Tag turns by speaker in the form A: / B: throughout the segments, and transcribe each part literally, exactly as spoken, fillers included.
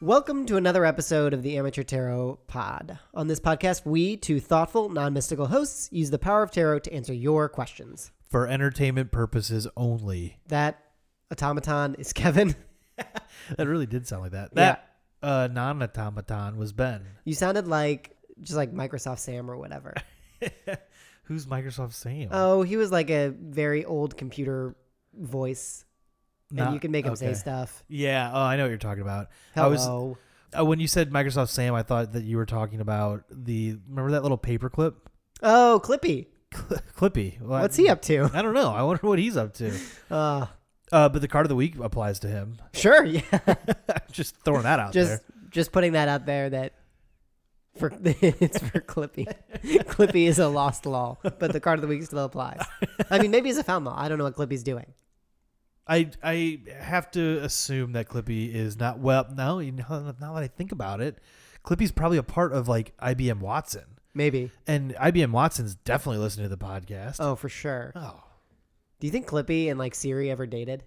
A: Welcome to another episode of the Amateur Tarot Pod. On this podcast, we, two thoughtful, non-mystical hosts, use the power of tarot to answer your questions.
B: For entertainment purposes only.
A: That automaton is Kevin.
B: That really did sound like that. That yeah. uh, non-automaton was Ben.
A: You sounded like, just like Microsoft Sam or whatever.
B: Who's Microsoft Sam?
A: Oh, he was like a very old computer voice.
B: Not,
A: and you can make him
B: okay.
A: say stuff.
B: Yeah. Oh, I know what you're talking about.
A: Hello.
B: I was, uh, when you said Microsoft Sam, I thought that you were talking about the, remember that little paperclip?
A: Oh, Clippy.
B: Cl- Clippy. Well,
A: What's
B: I,
A: he up to?
B: I don't know. I wonder what he's up to.
A: Uh,
B: uh, but the card of the week applies to him.
A: Sure, yeah.
B: Just throwing that out
A: just,
B: there.
A: Just putting that out there that for it's for Clippy. Clippy is a lost law, but the card of the week still applies. I mean, maybe it's a found law. I don't know what Clippy's doing.
B: I I have to assume that Clippy is not, well, no, you know, now that I think about it, Clippy's probably a part of like I B M Watson.
A: Maybe.
B: And I B M Watson's definitely listening to the podcast.
A: Oh, for sure.
B: Oh.
A: Do you think Clippy and like Siri ever dated?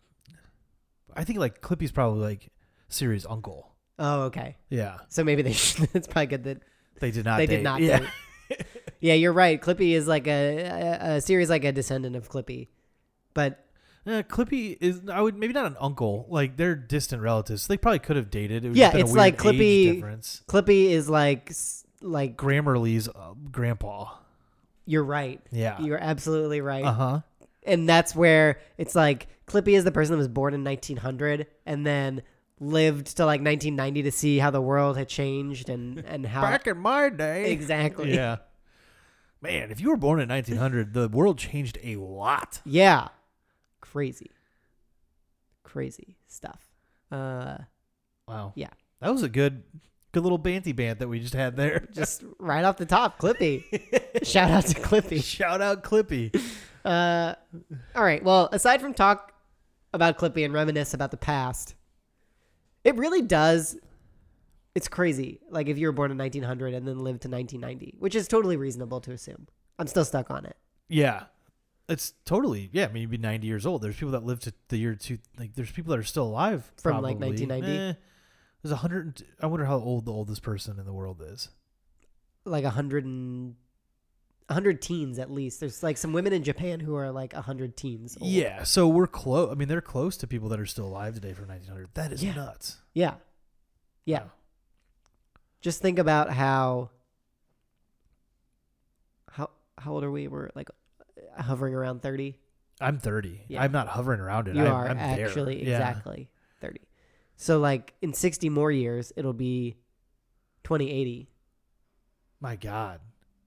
B: I think like Clippy's probably like Siri's uncle.
A: Oh, okay.
B: Yeah.
A: So maybe they should, it's probably good that
B: They did not
A: they
B: date.
A: did not
B: yeah.
A: date. Yeah, you're right. Clippy is like a, a, a Siri's like a descendant of Clippy. But
B: Yeah, Clippy is, I would, maybe not an uncle. Like, they're distant relatives. So they probably could have dated. It was
A: yeah,
B: been
A: it's
B: a weird
A: like Clippy.
B: age difference.
A: Clippy is like like
B: Grammarly's uh, grandpa.
A: You're right.
B: Yeah.
A: You're absolutely right.
B: Uh huh.
A: And that's where it's like Clippy is the person that was born in nineteen hundred and then lived to like nineteen ninety to see how the world had changed and and how
B: Back in my day.
A: exactly.
B: Yeah. Man, if you were born in nineteen hundred, the world changed a lot.
A: Yeah. Crazy. Crazy stuff. Uh,
B: Wow.
A: Yeah.
B: That was a good good little banty bant that we just had there.
A: Just right off the top, Clippy. Shout out to Clippy.
B: Shout out Clippy.
A: Uh, all right. Well, aside from talk about Clippy and reminisce about the past, it really does. It's crazy. Like if you were born in nineteen hundred and then lived to nineteen ninety, which is totally reasonable to assume. I'm still stuck on it.
B: Yeah. It's totally, yeah, I mean, you'd be ninety years old. There's people that live to the year two, like, there's people that are still alive.
A: From,
B: probably.
A: like, nineteen ninety?
B: Eh, there's a hundred, I wonder how old the oldest person in the world is.
A: Like a hundred and a hundred teens at least. There's like some women in Japan who are like a hundred teens old.
B: Yeah, so we're close. I mean, they're close to people that are still alive today from nineteen hundred. That is
A: Yeah.
B: nuts.
A: Yeah. Yeah.
B: Wow.
A: Just think about how, how, how old are we? We're like hovering around thirty.
B: I'm thirty.
A: Yeah.
B: I'm not hovering around it.
A: You
B: I'm,
A: are
B: I'm there.
A: actually
B: Yeah.
A: exactly thirty. So like in sixty more years, it'll be twenty eighty.
B: My God.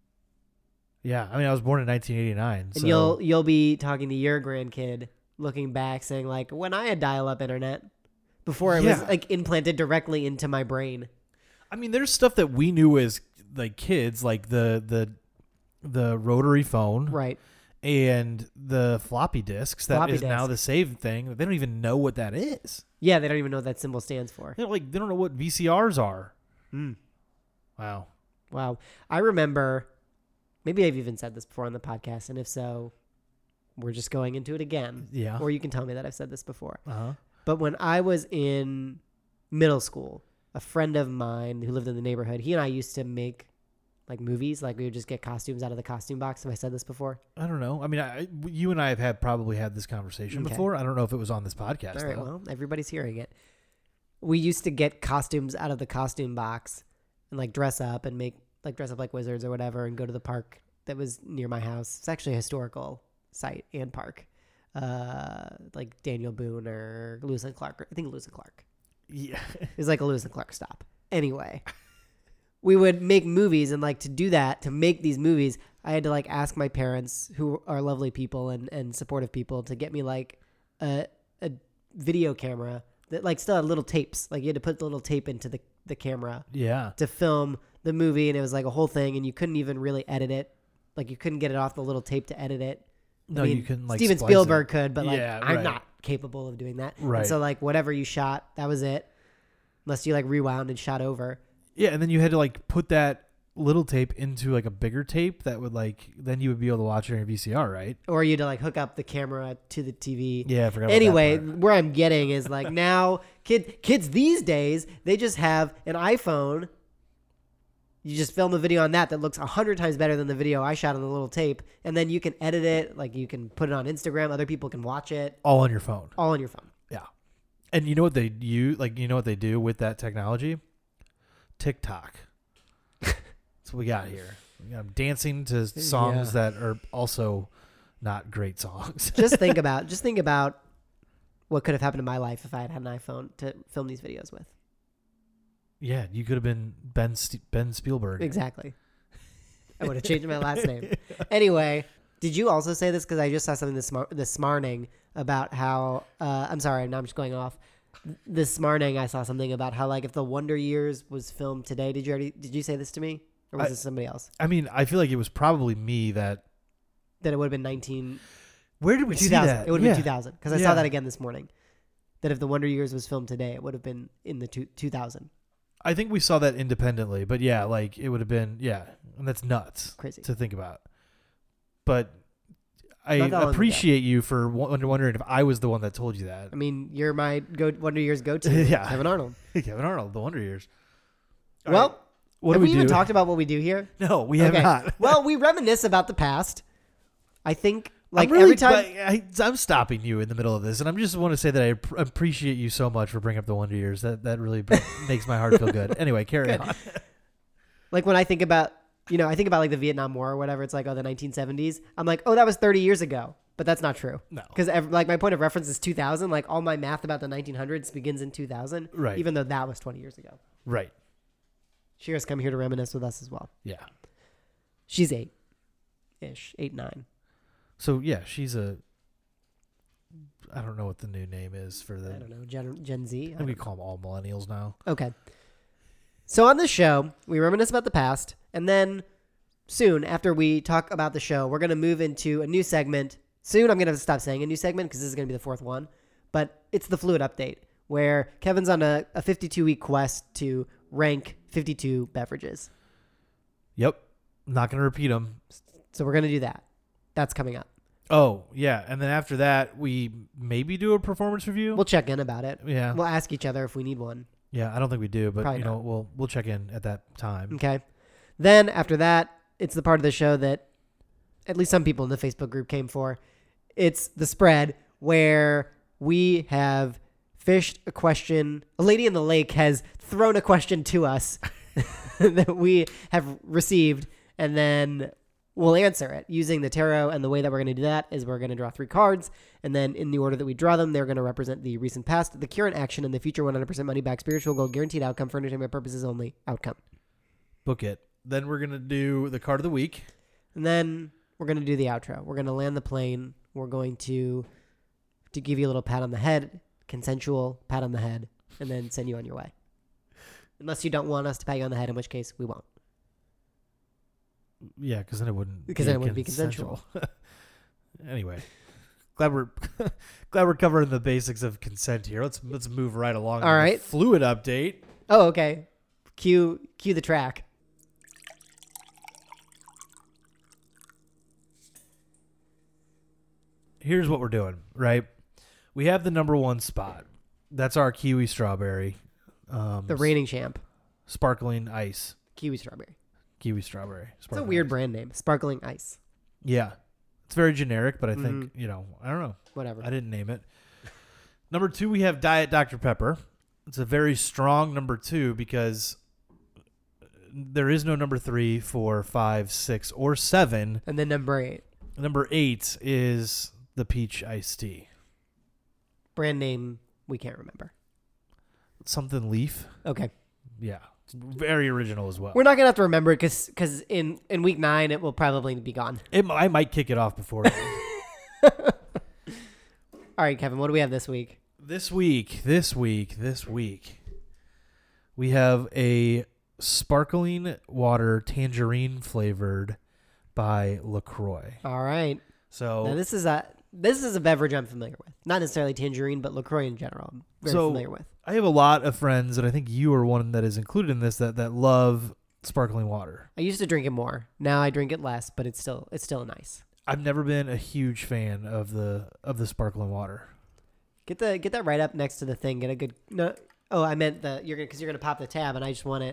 B: Yeah, I mean, I was born in nineteen eighty-nine.
A: And
B: so.
A: you'll you'll be talking to your grandkid, looking back, saying like, when I had dial-up internet, before it was
B: Yeah.
A: like implanted directly into my brain.
B: I mean, there's stuff that we knew as like kids, like the the the rotary phone,
A: Right.
B: and the floppy disks. That
A: Floppy
B: is now
A: disk.
B: the save thing. They don't even know what that is.
A: Yeah, they don't even know what that symbol stands for.
B: They don't, like they don't know what V C Rs are.
A: Mm.
B: Wow.
A: Wow. I remember, maybe I've even said this before on the podcast, and if so, we're just going into it again.
B: Yeah.
A: Or you can tell me that I've said this before.
B: Uh huh.
A: But when I was in middle school, a friend of mine who lived in the neighborhood, he and I used to make like movies. Like we would just get costumes out of the costume box. Have I said this before?
B: I don't know. I mean, I, you and I have had probably had this conversation
A: Okay.
B: before. I don't know if it was on this podcast.
A: All right,
B: though.
A: well, everybody's hearing it. We used to get costumes out of the costume box and like dress up and make like dress up like wizards or whatever and go to the park that was near my house. It's actually a historical site and park. Uh, like Daniel Boone or Lewis and Clark. I think Lewis and Clark.
B: Yeah.
A: It was like a Lewis and Clark stop. Anyway, we would make movies, and like to do that, to make these movies, I had to like ask my parents, who are lovely people and, and supportive people, to get me like a a video camera that like still had little tapes. Like you had to put the little tape into the, the camera
B: Yeah.
A: to film the movie, and it was like a whole thing, and you couldn't even really edit it. Like you couldn't get it off the little tape to edit it.
B: No,
A: I mean,
B: you couldn't like
A: Steven
B: splice
A: Spielberg
B: it.
A: could, but like
B: Yeah,
A: I'm
B: right.
A: not capable of doing that. And
B: Right.
A: so like whatever you shot, that was it. Unless you like rewound and shot over.
B: Yeah, and then you had to like put that little tape into like a bigger tape that would like then you would be able to watch it on your V C R, right?
A: Or you to like hook up the camera to the T V.
B: Yeah, I forgot.
A: Anyway,
B: about that part.
A: where I'm getting is like now kid, kids these days, they just have an iPhone. You just film a video on that that looks a hundred times better than the video I shot on the little tape. And then you can edit it. Like you can put it on Instagram. Other people can watch it.
B: All on your phone.
A: All on your phone.
B: Yeah. And you know what they use? Like, you know what they do with that technology? TikTok. That's what we got here. We got dancing to songs
A: Yeah.
B: that are also not great songs.
A: Just think about, just think about what could have happened in my life if I had had an iPhone to film these videos with.
B: Yeah, you could have been Ben St- Ben Spielberg.
A: Exactly. I would have changed my last name. Anyway, did you also say this? Because I just saw something this, mar- this morning about how, uh, I'm sorry, now I'm just going off. This morning I saw something about how, like, if The Wonder Years was filmed today, did you already, did you say this to me? Or was
B: I,
A: this somebody else?
B: I mean, I feel like it was probably me that.
A: That it would have been nineteen.
B: Where did we see
A: two thousand.
B: that?
A: It would have
B: yeah.
A: been two thousand. Because I
B: Yeah.
A: saw that again this morning. That if The Wonder Years was filmed today, it would have been in the two, 2000.
B: I think we saw that independently, but yeah, like it would have been, yeah, and that's nuts
A: Crazy.
B: to think about. But I
A: Not that long
B: appreciate you for w- wondering if I was the one that told you that.
A: I mean, you're my go Wonder Years go-to.
B: Yeah.
A: Kevin Arnold.
B: Kevin Arnold, The Wonder Years. All
A: Well,
B: right, what
A: have
B: do
A: we,
B: we, do?
A: even talked about what we do here?
B: No, we have
A: Okay.
B: not.
A: Well, we reminisce about the past. I think, like,
B: I'm really,
A: every time...
B: I, I'm stopping you in the middle of this, and I just want to say that I ap- appreciate you so much for bringing up the Wonder Years. That that really br- makes my heart feel good. Anyway, carry
A: Good.
B: on.
A: Like, when I think about, you know, I think about, like, the Vietnam War or whatever. It's like, oh, the nineteen seventies. I'm like, oh, that was thirty years ago. But that's not true.
B: No.
A: Because, like, my point of reference is two thousand. Like, all my math about the nineteen hundreds begins in two thousand.
B: Right.
A: Even though that was twenty years ago.
B: Right.
A: She has come here to reminisce with us as well.
B: Yeah.
A: She's eight-ish. Eight, nine.
B: So, yeah, she's a... I don't know what the new name is for the...
A: I don't know. Gen, Gen Z? I
B: I think
A: don't
B: we
A: know.
B: call them all millennials now.
A: Okay. So on this show, we reminisce about the past, and then soon after we talk about the show, we're going to move into a new segment. Soon I'm going to stop saying a new segment because this is going to be the fourth one, but it's the Fluid Update, where Kevin's on a, a fifty-two-week quest to rank fifty-two beverages.
B: Yep. Not going to repeat them.
A: So we're going to do that. That's coming up.
B: Oh, yeah. And then after that, we maybe do a performance review.
A: We'll check in about it.
B: yeah.
A: We'll ask each other if we need one.
B: Yeah, I don't think we do, but
A: Probably
B: you know,
A: not.
B: we'll we'll check in at that time.
A: Okay. Then after that, it's the part of the show that at least some people in the Facebook group came for. It's the spread where we have fished a question. A lady in the lake has thrown a question to us that we have received, and then we'll answer it using the tarot. And the way that we're going to do that is we're going to draw three cards, and then in the order that we draw them, they're going to represent the recent past, the current action, and the future one hundred percent money back spiritual gold guaranteed outcome for entertainment purposes only outcome.
B: Book it. Then we're gonna do the card of the week.
A: And then we're going to do the outro. We're going to land the plane. We're going to to give you a little pat on the head, consensual pat on the head, and then send you on your way. Unless you don't want us to pat you on the head, in which case we won't.
B: Yeah, because then it wouldn't.
A: Because then it wouldn't be consensual.
B: Anyway, glad we're glad we're covering the basics of consent here. Let's let's move right along.
A: All
B: to the
A: right.
B: Fluid update.
A: Oh, okay. Cue cue the track.
B: Here's what we're doing, right? We have the number one spot. That's our kiwi strawberry. Um,
A: The reigning champ,
B: sparkling ice.
A: Kiwi Strawberry.
B: Kiwi strawberry.
A: It's a
B: Sparkling
A: weird
B: ice.
A: brand name. Sparkling Ice.
B: Yeah. It's very generic, but I think,
A: Mhm.
B: you know, I don't know.
A: Whatever.
B: I didn't name it. Number two, we have Diet Doctor Pepper. It's a very strong number two because there is no number three, four, five, six, or seven.
A: And then number eight.
B: Number eight is the peach iced tea.
A: Brand name we can't remember.
B: Something leaf.
A: Okay.
B: Yeah. It's very original as well.
A: We're not going to have to remember it because in, in week nine, it will probably be gone.
B: It, I might kick it off before.
A: All right, Kevin, what do we have this week?
B: This week, this week, this week, we have a sparkling water tangerine flavored by LaCroix.
A: All right.
B: So
A: Now, this is a this is a beverage I'm familiar with. Not necessarily tangerine, but LaCroix in general. I'm very
B: So-
A: familiar with.
B: I have a lot of friends, and I think you are one that is included in this, that, that love sparkling water.
A: I used to drink it more. Now I drink it less, but it's still it's still nice.
B: I've never been a huge fan of the of the sparkling water.
A: Get the get that right up next to the thing. Get a good no. Oh, I meant the you're gonna because you're gonna pop the tab, and I just want it.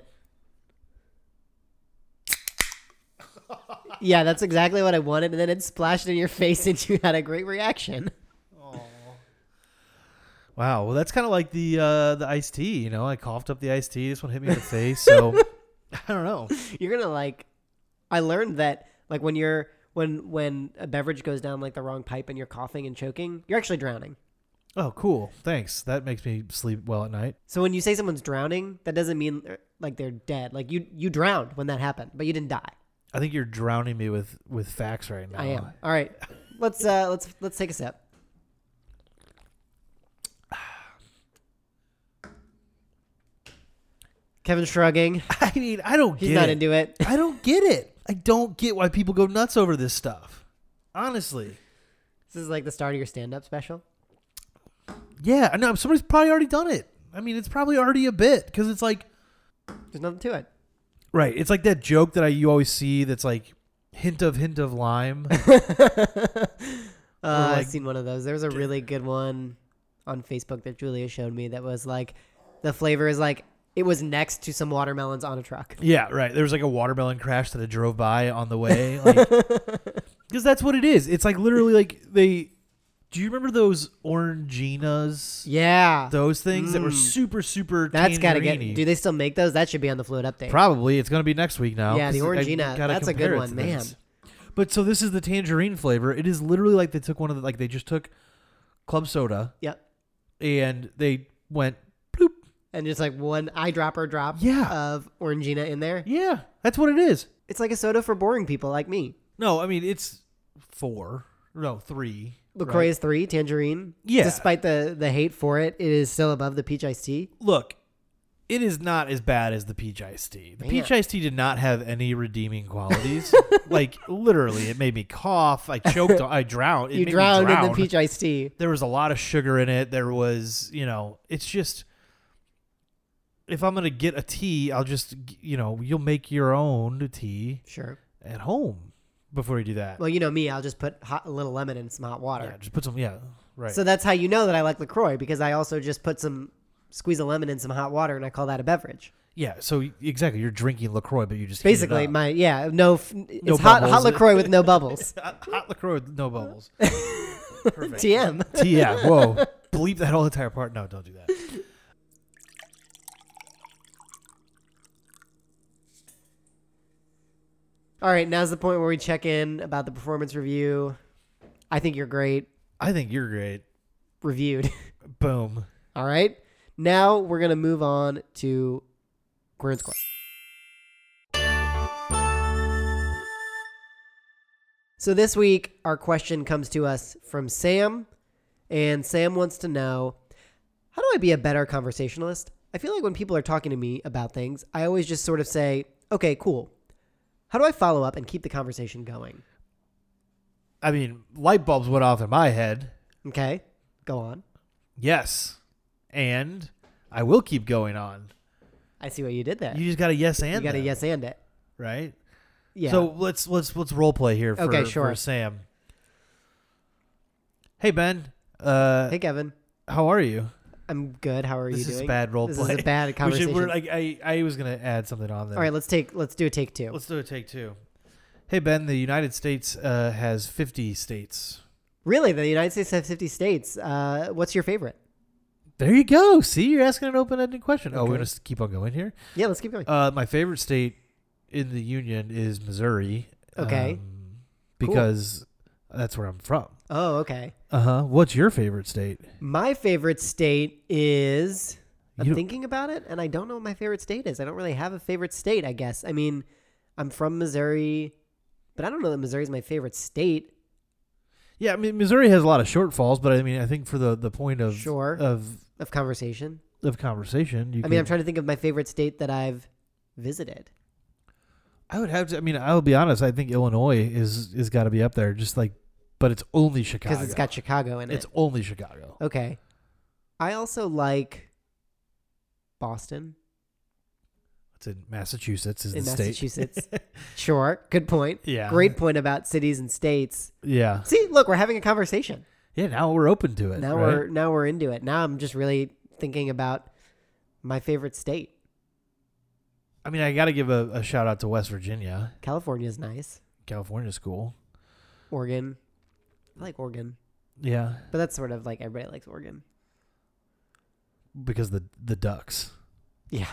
A: Yeah, that's exactly what I wanted, and then it splashed in your face, and you had a great reaction.
B: Oh. Wow. Well, that's kind of like the uh, the iced tea. You know, I coughed up the iced tea. This one hit me in the face. So I don't know.
A: You're gonna like. I learned that like when you're when when a beverage goes down like the wrong pipe and you're coughing and choking, you're actually drowning.
B: Oh, cool. Thanks. That makes me sleep well at night.
A: So when you say someone's drowning, that doesn't mean like they're dead. Like you you drowned when that happened, but you didn't die.
B: I think you're drowning me with, with facts right now.
A: I am. All right. Let's uh let's let's take a sip. Kevin's shrugging.
B: I mean, I don't
A: He's
B: get
A: not
B: it.
A: into it.
B: I don't get it. I don't get why people go nuts over this stuff. Honestly.
A: This is like the start of your stand-up special.
B: Yeah, I know. Somebody's probably already done it. I mean, it's probably already a bit because it's like,
A: There's nothing to it.
B: right. It's like that joke that I you always see that's like hint of hint of lime.
A: uh,
B: like-
A: I've seen one of those. There was a really good one on Facebook that Julia showed me that was like the flavor is like it was next to some watermelons on a truck.
B: Yeah, right. There was like a watermelon crash that I drove by on the way. Like, because that's what it is. It's like literally like they. Do you remember those Oranginas?
A: Yeah.
B: Those things that were
A: Mm.
B: super, super
A: That's got to get.
B: tangerine-y?
A: Do they still make those? That should be on the Fluid Update.
B: Probably. It's going to be next week now.
A: Yeah, the
B: 'cause I
A: Orangina.
B: gotta
A: That's a
B: compare
A: good
B: it
A: one,
B: to
A: man.
B: this. But so this is the tangerine flavor. It is literally like they took one of the, like they just took club soda.
A: Yep.
B: And they went, bloop.
A: And just like one eyedropper drop
B: Yeah.
A: of Orangina in there.
B: Yeah, that's what it is.
A: It's like a soda for boring people like me.
B: No, I mean, it's four. No, three.
A: LaCroix
B: right?
A: is three, Tangerine.
B: Yeah.
A: Despite the, the hate for it, it is still above the peach iced tea.
B: Look, it is not as bad as the peach iced tea. The
A: Man.
B: peach iced tea did not have any redeeming qualities. Like, literally, it made me cough. I choked. I drowned. It
A: You
B: made me
A: drowned in
B: drown.
A: the peach iced tea.
B: There was a lot of sugar in it. There was, you know, it's just, if I'm going to get a tea, I'll just, you know, you'll make your own tea
A: Sure.
B: at home before you do that.
A: Well, you know me. I'll just put hot, a little lemon in some hot water.
B: Yeah, just put some, yeah, right.
A: So that's how you know that I like LaCroix, because I also just put some, squeeze a lemon in some hot water, and I call that a beverage.
B: yeah, so exactly, you're drinking LaCroix, but you just heat it
A: Basically,
B: up.
A: my, yeah, no, f- it's
B: No
A: hot, hot
B: bubbles.
A: LaCroix with no bubbles.
B: Hot LaCroix with no bubbles. Perfect.
A: T M.
B: T- yeah, whoa. Bleep that whole entire part. No, don't do that.
A: All right, now's the point where we check in about the performance review. I think you're great.
B: I think you're great.
A: Reviewed.
B: Boom.
A: All right. Now we're going to move on to Queer and Square. So this week, our question comes to us from Sam. And Sam wants to know, how do I be a better conversationalist? I feel like when people are talking to me about things, I always just sort of say, okay, cool. How do I follow up and keep the conversation going?
B: I mean, light bulbs went off in my head.
A: Okay, go on.
B: Yes. And I will keep going on.
A: I see what you did there.
B: You just got a yes and
A: You got to
B: them,
A: yes and it.
B: right?
A: Yeah.
B: So let's let's let's role play here for,
A: Okay, sure.
B: for Sam. Hey Ben. Uh
A: Hey, Kevin.
B: how are you?
A: I'm good. How are
B: This
A: you
B: is
A: doing?
B: bad role
A: This
B: play.
A: is a bad
B: We should-
A: conversation.
B: we're like I, I was gonna add something on there.
A: All right, let's take let's do a take two.
B: Let's do a take two. Hey Ben, the United States uh, has fifty states.
A: Really, the United States has fifty states. Uh, what's your favorite?
B: There you go. See, you're asking an open-ended question. Oh,
A: Okay.
B: we're gonna s- keep on going here.
A: Yeah, let's keep going.
B: Uh, my favorite state in the union is Missouri.
A: Okay.
B: um, because that's where I'm from.
A: Oh, okay.
B: Uh huh. What's your favorite state?
A: My favorite state is. I'm
B: You-
A: thinking about it, and I don't know what my favorite state is. I don't really have a favorite state, I guess. I mean, I'm from Missouri, but I don't know that Missouri is my favorite state.
B: Yeah, I mean Missouri has a lot of shortfalls, but I mean I think for the, the point of
A: Sure.
B: of
A: Of conversation.
B: of conversation, you
A: I mean, I'm
B: could-
A: trying to think of my favorite state that I've visited.
B: I would have to. I mean, I'll be honest. I think Illinois is is got to be up there. Just like, but it's only Chicago
A: Because it's got Chicago in it.
B: It's only Chicago.
A: Okay. I also like Boston
B: It's in Massachusetts. Is
A: in
B: the state?
A: Massachusetts. Sure. Good point.
B: Yeah.
A: Great point about cities and states.
B: Yeah.
A: See, look, we're having a conversation.
B: Yeah, now we're open to it.
A: Now
B: right?
A: we're now we're into it. Now I'm just really thinking about my favorite state.
B: I mean, I got to give a, a shout out to West Virginia.
A: California's nice.
B: California's cool.
A: Oregon. I like Oregon.
B: Yeah.
A: But that's sort of like everybody likes Oregon.
B: Because the the Ducks.
A: Yeah.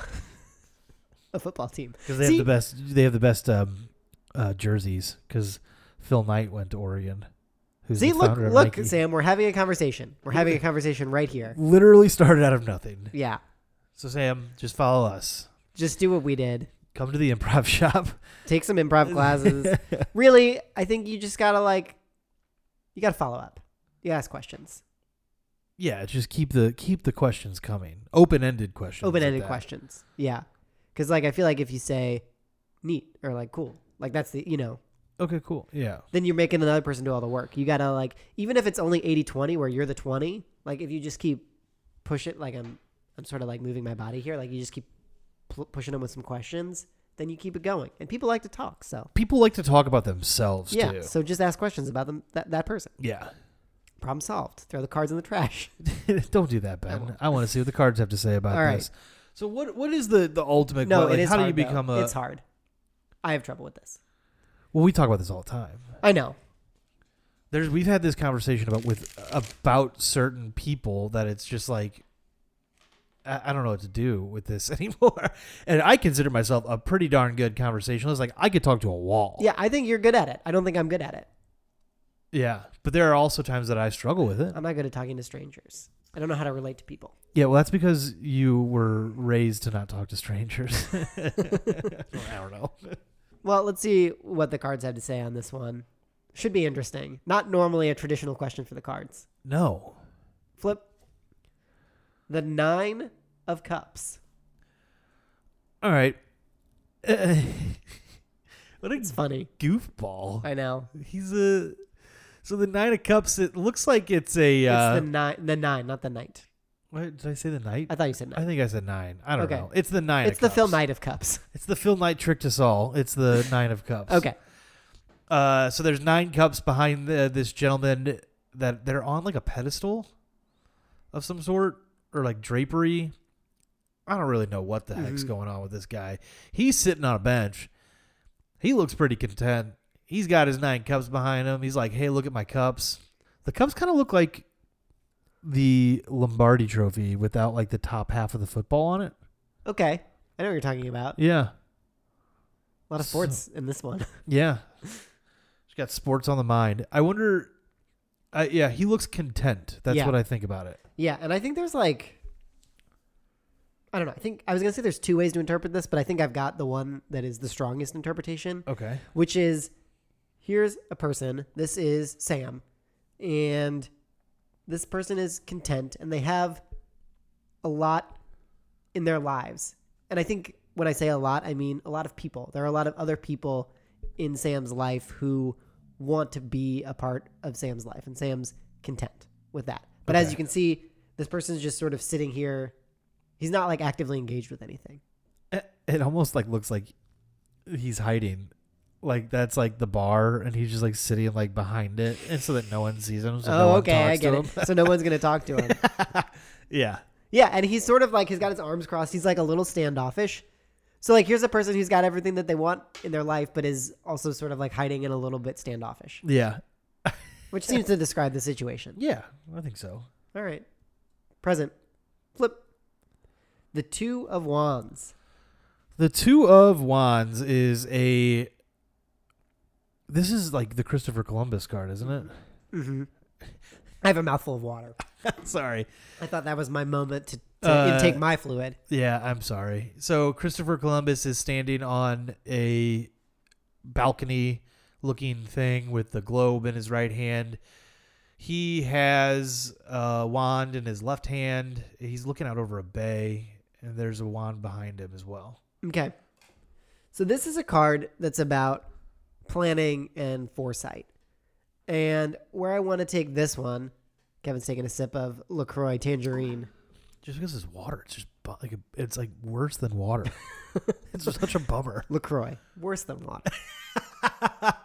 A: A football team.
B: Because they
A: See?
B: have the best. They have the best um, uh, jerseys. Because Phil Knight went to Oregon. Who's
A: See,
B: the
A: look,
B: founder of
A: look,
B: Nike.
A: Sam, we're having a conversation. We're having a conversation right here.
B: Literally started out of nothing.
A: Yeah.
B: So Sam, just follow us.
A: Just do what we did.
B: Come to the improv shop.
A: Take some improv classes. Really, I think you just gotta like, you gotta follow up. You ask questions.
B: Yeah, just keep the keep the questions coming. Open-ended questions.
A: Open-ended
B: at that.
A: questions. Yeah. Because like I feel like if you say neat or like cool, like that's the, you know,
B: Okay, cool. Yeah.
A: then you're making another person do all the work. You gotta like, even if it's only eighty twenty where you're the twenty, like if you just keep push it, like I'm, I'm sort of like moving my body here. Like you just keep p- pushing them with some questions, then you keep it going. And people like to talk. So
B: People like to talk about themselves
A: yeah.
B: too.
A: So just ask questions about them, that, that person.
B: Yeah.
A: Problem solved. Throw the cards in the trash.
B: Don't do that,
A: I
B: Ben.
A: won't.
B: I, want to see what the cards have to say about
A: All right.
B: this. So what what is the, the ultimate
A: No,
B: goal? Like,
A: it is
B: how
A: hard.
B: do you become
A: though.
B: a
A: It's hard. I have trouble with this.
B: Well, we talk about this all the time.
A: I know.
B: There's we've had this conversation about with about certain people that it's just like I, I don't know what to do with this anymore. And I consider myself a pretty darn good conversationalist. Like I could talk to a wall.
A: Yeah, I think you're good at it. I don't think I'm good at it.
B: Yeah. But there are also times that I struggle with it.
A: I'm not good at talking to strangers. I don't know how to relate to people.
B: Yeah, well that's because you were raised to not talk to strangers. I don't know.
A: Well, let's see what the cards have to say on this one. Should be interesting. Not normally a traditional question for the cards.
B: No.
A: Flip. The Nine of Cups.
B: All right. Uh, what a
A: It's funny.
B: goofball.
A: I know.
B: He's a so the Nine of Cups. It looks like it's a. Uh,
A: It's the nine, the nine, not the knight.
B: what did I say? The Knight.
A: I thought you said
B: I
A: nine.
B: think I said nine. I don't
A: Okay.
B: know. It's the Nine.
A: It's
B: of
A: the
B: Cups.
A: Phil Knight of Cups.
B: It's the Phil Knight tricked us all. It's the Nine of Cups.
A: Okay.
B: Uh, so there's nine cups behind the, this gentleman that they're on like a pedestal of some sort or like drapery. I don't really know what the heck's
A: Mhm.
B: going on with this guy. He's sitting on a bench. He looks pretty content. He's got his nine cups behind him. He's like, hey, look at my cups. The cups kind of look like the Lombardi trophy without like the top half of the football on it.
A: Okay. I know what you're talking about.
B: Yeah.
A: A lot of sports in this one.
B: Yeah. She's got sports on the mind. I wonder. Uh, yeah, he looks content. That's
A: Yeah.
B: what I think about it.
A: Yeah, and I think there's like, I don't know. I think I was gonna say there's two ways to interpret this, but I think I've got the one that is the strongest interpretation,
B: Okay.
A: which is here's a person. This is Sam, and this person is content, and they have a lot in their lives. And I think when I say a lot, I mean a lot of people. There are a lot of other people in Sam's life who want to be a part of Sam's life, and Sam's content with that. But as
B: Okay.
A: you can see, this person's just sort of sitting here. He's not like actively engaged with anything.
B: It, it almost like looks like he's hiding. Like that's like the bar, and he's just like sitting like behind it, and so that no one sees him. So no
A: Oh,
B: one
A: okay, I
B: talks
A: get
B: to
A: it.
B: him.
A: So no one's gonna talk to him.
B: Yeah.
A: Yeah, and he's sort of like he's got his arms crossed. He's like a little standoffish. So like here's a person who's got everything that they want in their life, but is also sort of like hiding and a little bit standoffish,
B: Yeah.
A: which seems to describe the situation.
B: Yeah, I think so.
A: All right. Present. Flip. The Two of Wands.
B: The Two of Wands is a. This is like the Christopher Columbus card, isn't it?
A: Mm-hmm. I have a mouthful of water.
B: Sorry.
A: I thought that was my moment to, to
B: Uh,
A: intake my fluid.
B: Yeah, I'm sorry. So Christopher Columbus is standing on a balcony looking thing with the globe in his right hand. He has a wand in his left hand. He's looking out over a bay, and there's a wand behind him as well.
A: Okay. So this is a card that's about planning and foresight. And where I want to take this one, Kevin's taking a sip of LaCroix Tangerine.
B: Just because it's water, it's just bu- like a, it's like worse than water. It's just such a bummer.
A: LaCroix, worse than water.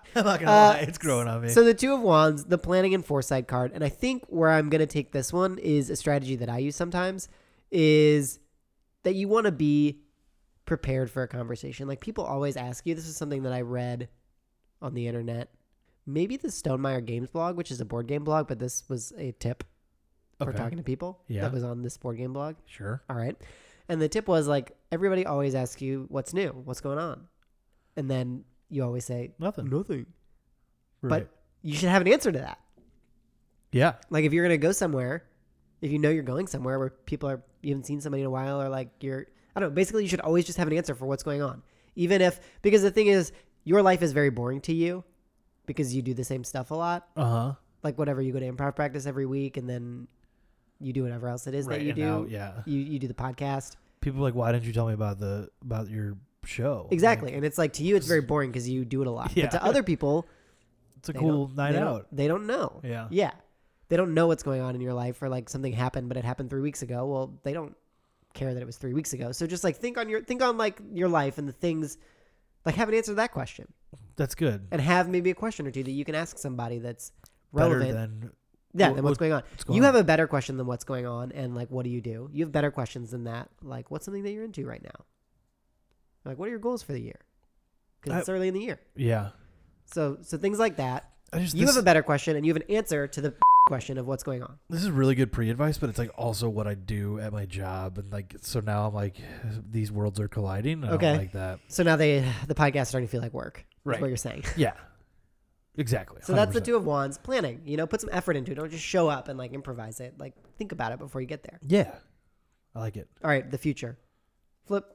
B: I'm not gonna
A: Uh,
B: lie, it's growing on me.
A: So the Two of Wands, the planning and foresight card, and I think where I'm going to take this one is a strategy that I use sometimes, is that you want to be prepared for a conversation. Like people always ask you, this is something that I read on the internet, maybe the Stonemeyer Games blog, which is a board game blog, but this was a tip for
B: Okay.
A: talking to people
B: Yeah.
A: that was on this board game blog.
B: Sure.
A: All right. And the tip was like, everybody always asks you, what's new? What's going on? And then you always say,
B: Nothing.
A: nothing.
B: Right.
A: But you should have an answer to that.
B: yeah.
A: Like if you're going to go somewhere, if you know you're going somewhere where people are, you haven't seen somebody in a while, or like you're, I don't know, basically you should always just have an answer for what's going on. Even if, because the thing is, your life is very boring to you because you do the same stuff a lot.
B: Uh huh.
A: Like whatever, you go to improv practice every week and then you do whatever else it is that you do.
B: Now, yeah.
A: You, you do the podcast.
B: People are like, why didn't you tell me about the about your show?
A: Exactly.
B: Like,
A: And it's like to you, it's very boring because you do it a lot.
B: Yeah.
A: But to other people,
B: it's a
A: they
B: cool
A: don't-
B: night
A: they don't-
B: out.
A: They don't know.
B: Yeah.
A: Yeah. They don't know what's going on in your life, or like something happened, but it happened three weeks ago. Well, they don't care that it was three weeks ago. So just like think on your, think on like your life and the things, like have an answer to that question,
B: That's good.
A: and have maybe a question or two that you can ask somebody that's
B: Better
A: relevant.
B: than
A: yeah.
B: what-
A: Than what's
B: what-
A: going on.
B: what's going
A: You
B: on.
A: have a better question than what's going on. And like, what do you do? You have better questions than that. Like what's something that you're into right now? Like, what are your goals for the year? Because it's early in the year.
B: Yeah.
A: So, so things like that.
B: I just
A: You
B: this,
A: have a better question, and you have an answer to the question of what's going on.
B: this is really good pre-advice, but it's like also what I do at my job, and like so now I'm like these worlds are colliding. I
A: Okay.
B: don't like that.
A: So now they, the podcast is starting to feel like work. That's
B: Right.
A: what you're saying.
B: Yeah. Exactly.
A: So that's the
B: one hundred percent.
A: Two of Wands, planning. You know, put some effort into it. Don't just show up and like improvise it. Like think about it before you get there.
B: Yeah. I like it.
A: All right, the future. Flip.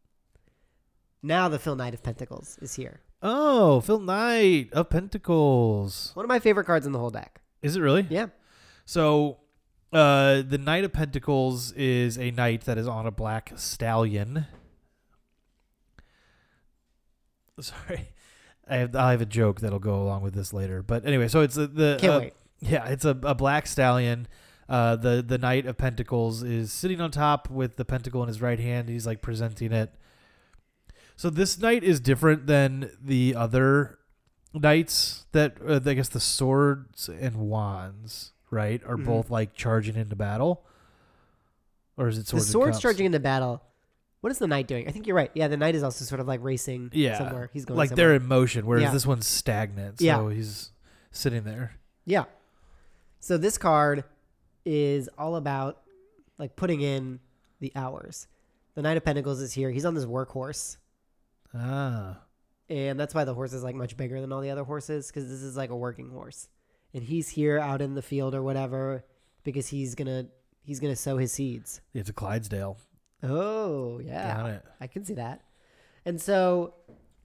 A: Now the Phil Knight of Pentacles is here.
B: Oh, Phil Knight of Pentacles.
A: One of my favorite cards in the whole deck.
B: Is it really?
A: Yeah.
B: So, uh, the Knight of Pentacles is a knight that is on a black stallion. Sorry, I have I have a joke that'll go along with this later. But anyway, so it's a, the
A: Can't
B: uh,
A: wait.
B: Yeah, it's a, a black stallion. Uh, the the Knight of Pentacles is sitting on top with the pentacle in his right hand. He's like presenting it. So this knight is different than the other knights that uh, I guess the swords and wands, right, are
A: Mhm.
B: both like charging into battle. Or is it
A: The
B: swords? and
A: sword's
B: cups?
A: charging into battle. What is the knight doing? I think you're right. Yeah, the knight is also sort of like racing
B: Yeah,
A: somewhere. He's going
B: like
A: somewhere.
B: they're in motion, whereas
A: Yeah.
B: this one's stagnant. So
A: Yeah.
B: he's sitting there.
A: Yeah. So this card is all about like putting in the hours. The Knight of Pentacles is here. He's on this workhorse.
B: Ah,
A: And that's why the horse is like much bigger than all the other horses, because this is like a working horse. And he's here out in the field or whatever because he's gonna he's gonna sow his seeds.
B: it's a Clydesdale.
A: Oh yeah.
B: Got it.
A: I can see that. And so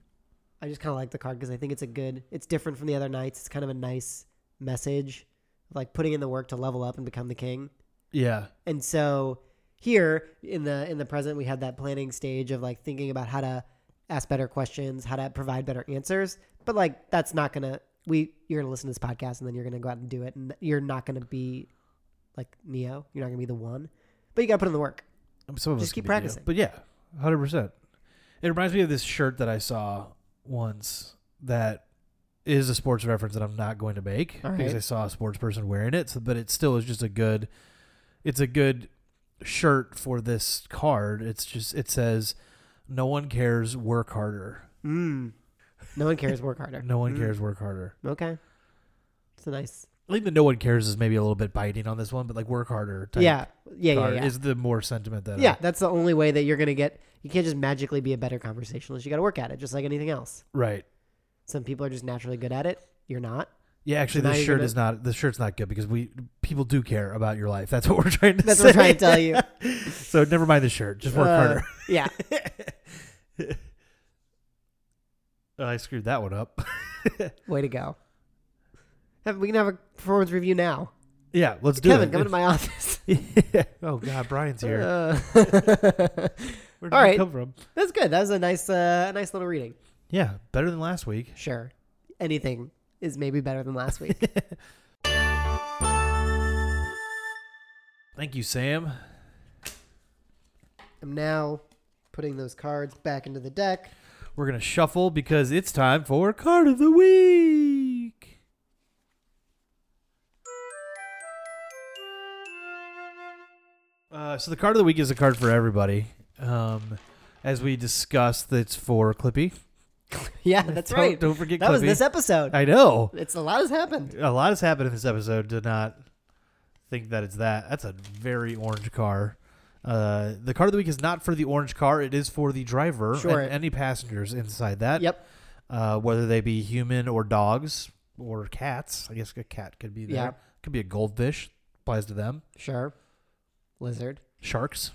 A: I just kind of like the card because I think it's a good, it's different from the other knights. It's kind of a nice message of like putting in the work to level up and become the king.
B: Yeah.
A: And so here in the in the present, we had that planning stage of like thinking about how to ask better questions, how to provide better answers. But like that's not gonna we you're gonna listen to this podcast and then you're gonna go out and do it, and you're not gonna be like Neo. You're not gonna be the one, but you gotta put in the work.
B: Some of
A: Just
B: us
A: keep
B: can be Neo.
A: practicing.
B: But yeah, one hundred percent. It reminds me of this shirt that I saw once that is a sports reference that I'm not going to make
A: All
B: because
A: right.
B: I saw a sports person wearing it. So, but it still is just a good, it's a good shirt for this card. It's just, it says, no one cares, work harder.
A: Mm. No one cares. Work harder.
B: No one
A: Mm.
B: cares, work harder.
A: Okay, it's a nice.
B: I think the no one cares is maybe a little bit biting on this one, but like work harder type
A: Yeah, yeah, yeah,
B: card
A: yeah.
B: is the more sentiment that
A: Yeah,
B: I,
A: that's the only way that you're gonna get. You can't just magically be a better conversationalist. You got to work at it, just like anything else.
B: right.
A: Some people are just naturally good at it. You're not.
B: Yeah, actually,
A: So now
B: this
A: you're
B: shirt
A: gonna-
B: is not. This shirt's not good because we people do care about your life. That's what we're trying to.
A: That's
B: say.
A: what I'm trying to tell you.
B: So never mind the shirt. Just work
A: Uh,
B: harder.
A: Yeah.
B: I screwed that one up.
A: Way to go. Have, we can have a performance review now.
B: Yeah, let's do
A: Kevin,
B: it.
A: come to my office.
B: Oh God, Brian's here.
A: Uh,
B: Where did
A: all
B: he
A: right.
B: come from?
A: that's good. That was a nice, uh, nice little reading.
B: Yeah, better than last week.
A: Sure. Anything is maybe better than last week.
B: Thank you, Sam.
A: I'm now putting those cards back into the deck.
B: we're going to shuffle because it's time for Card of the Week. Uh, so the Card of the Week is a card for everybody. Um, as we discussed, it's for Clippy.
A: Yeah, that's
B: Don't-
A: right.
B: Don't forget
A: That
B: Clippy.
A: was this episode.
B: I know.
A: It's a lot has happened.
B: A lot has happened in this episode to not think that it's that. That's a very orange car. Uh, the card of the week is not for the orange car. It is for the driver
A: Sure.
B: and any passengers inside that.
A: Yep.
B: Uh, whether they be human or dogs or cats. I guess a cat could be there.
A: Yeah.
B: Could be a goldfish. Applies to them.
A: Sure. Lizard.
B: Sharks.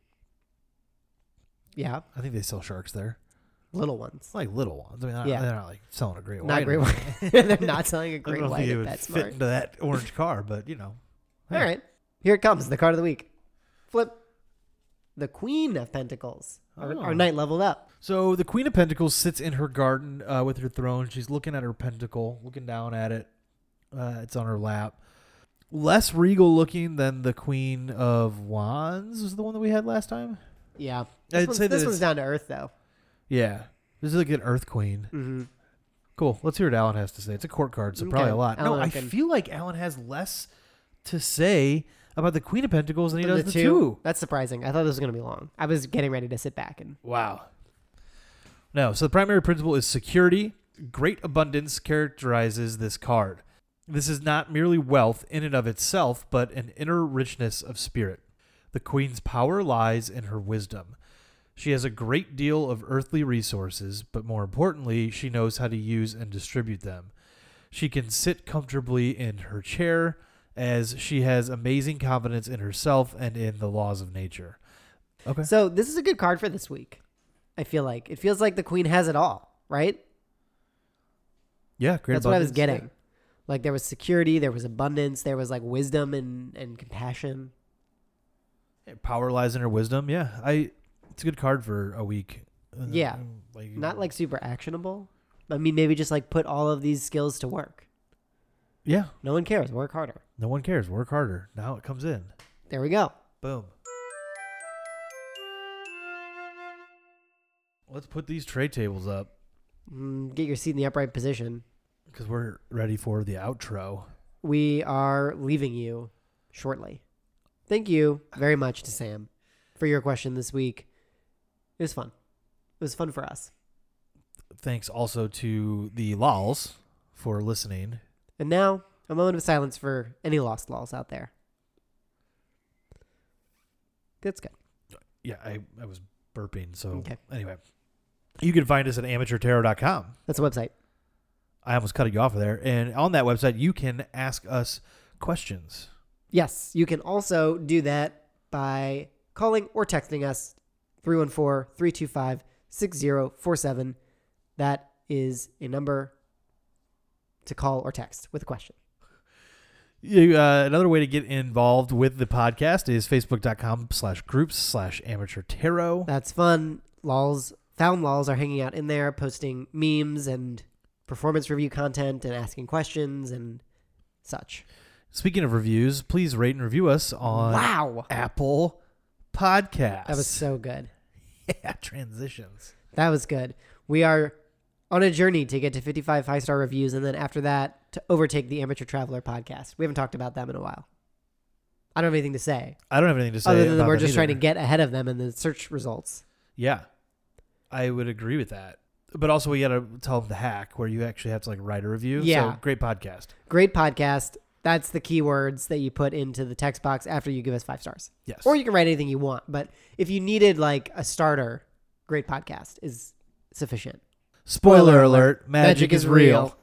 A: Yeah.
B: I think they sell sharks there.
A: Little ones.
B: It's like little ones. I mean,
A: Yeah.
B: they're not like selling a great
A: Not
B: white.
A: great
B: or
A: white.
B: anything.
A: They're not selling a
B: I
A: great
B: don't
A: white
B: think it
A: at
B: would
A: that
B: fit
A: smart.
B: into that orange car, but you know.
A: All right. Here it comes. The card of the week. Flip. The Queen of Pentacles. Our,
B: Oh.
A: our knight leveled up.
B: So the Queen of Pentacles sits in her garden uh, with her throne. She's looking at her pentacle, looking down at it. Uh, it's on her lap. Less regal looking than the Queen of Wands was the one that we had last time.
A: Yeah. This,
B: I'd
A: one's,
B: say that
A: this one's
B: it's-
A: down to earth, though.
B: Yeah. This is like an Earth Queen.
A: Mm-hmm.
B: Cool. Let's hear what Alan has to say. It's a court card, so probably
A: Okay.
B: a lot. No,
A: Alan
B: I
A: can-
B: feel like Alan has less to say about the Queen of Pentacles than he
A: The
B: does the,
A: two.
B: two.
A: That's surprising. I thought this was going to be long. I was getting ready to sit back and.
B: Wow. No, so the primary principle is security. Great abundance characterizes this card. This is not merely wealth in and of itself, but an inner richness of spirit. The Queen's power lies in her wisdom. She has a great deal of earthly resources, but more importantly, she knows how to use and distribute them. She can sit comfortably in her chair, as she has amazing confidence in herself and in the laws of nature. Okay.
A: So this is a good card for this week. I feel like it feels like the Queen has it all, right?
B: Yeah, great
A: That's what I was
B: abundance,
A: getting. Like there was security, there was abundance, there was like wisdom and, and compassion.
B: yeah. Power lies in her wisdom. Yeah, I. It's a good card for a week. Uh,
A: Yeah.
B: like,
A: Not like super actionable. I mean, maybe just like put all of these skills to work.
B: Yeah,
A: No one cares. Work harder.
B: no one cares. Work harder. Now it comes in.
A: There we go.
B: Boom. Let's put these tray tables up
A: Mm, get your seat in the upright position.
B: because we're ready for the outro.
A: We are leaving you shortly. Thank you very much to Sam for your question this week. It was fun. It was fun for us.
B: Thanks also to the lols for listening.
A: And now, a moment of silence for any lost laws out there. That's good.
B: Yeah, I, I was burping. So
A: Okay.
B: anyway, you can find us at amateur tarot dot com.
A: That's a website.
B: I almost cut you off there. And on that website, you can ask us questions.
A: Yes, you can also do that by calling or texting us three one four, three two five, six zero four seven. That is a number to call or text with a question.
B: You, uh, another way to get involved with the podcast is facebook.com slash groups slash amateur tarot.
A: That's fun. Lols, found Lols are hanging out in there, posting memes and performance review content and asking questions and such.
B: Speaking of reviews, please rate and review us on
A: Wow.
B: Apple Podcasts.
A: That was so good.
B: yeah, transitions.
A: That was good. We are on a journey to get to fifty-five five-star reviews, and then after that, to overtake the Amateur Traveler podcast. We haven't talked about them in a while. I don't have anything to say.
B: I don't have anything to say.
A: Other than
B: about
A: we're
B: them
A: just trying to
B: either.
A: get ahead of them in the search results.
B: Yeah, I would agree with that. But also, we got to tell them the hack where you actually have to like write a review.
A: Yeah.
B: So, great podcast.
A: Great podcast. That's the keywords that you put into the text box after you give us five stars.
B: Yes.
A: Or you can write anything you want. But if you needed like a starter, great podcast is sufficient.
B: Spoiler alert, magic, is real.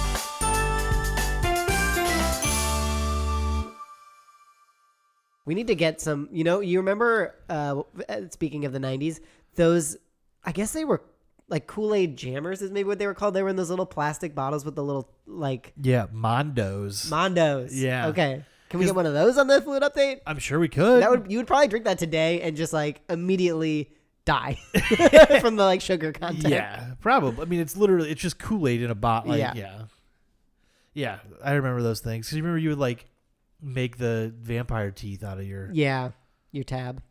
A: We need to get some, you know, you remember, uh, speaking of the nineties, those, I guess they were like Kool-Aid jammers is maybe what they were called. They were in those little plastic bottles with the little, like,
B: Yeah, Mondos.
A: Mondos.
B: Yeah.
A: Okay. Can we
B: 'Cause-
A: get one of those on the Fluid Update?
B: I'm sure we could.
A: That would, you would probably drink that today and just like immediately die from the like sugar content.
B: Yeah, probably. I mean, it's literally, it's just Kool-Aid in a bottle. Like,
A: Yeah.
B: yeah. Yeah. I remember those things. 'Cause you remember you would like make the vampire teeth out of your,
A: Yeah. Your tab.